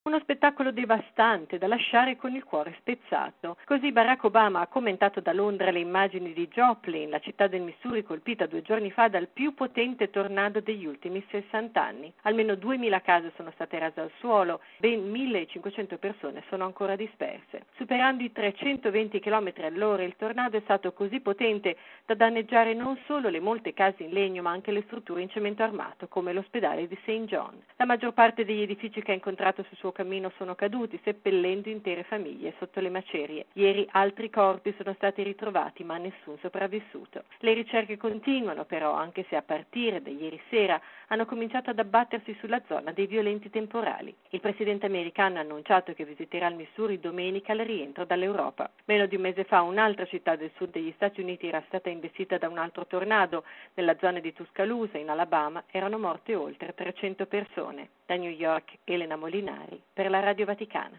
Uno spettacolo devastante da lasciare con il cuore spezzato. Così Barack Obama ha commentato da Londra le immagini di Joplin, la città del Missouri colpita 2 giorni fa dal più potente tornado degli ultimi 60 anni. Almeno 2000 case sono state rase al suolo, ben 1500 persone sono ancora disperse. Superando i 320 km all'ora, il tornado è stato così potente da danneggiare non solo le molte case in legno, ma anche le strutture in cemento armato, come l'ospedale di St. John. La maggior parte degli edifici che ha incontrato sul suo cammino sono caduti, seppellendo intere famiglie sotto le macerie. Ieri altri corpi sono stati ritrovati, ma nessun sopravvissuto. Le ricerche continuano però, anche se a partire da ieri sera hanno cominciato ad abbattersi sulla zona dei violenti temporali. Il presidente americano ha annunciato che visiterà il Missouri domenica al rientro dall'Europa. Meno di un mese fa un'altra città del sud degli Stati Uniti era stata investita da un altro tornado. Nella zona di Tuscaloosa, in Alabama, erano morte oltre 300 persone. Da New York, Elena Molinari per la Radio Vaticana.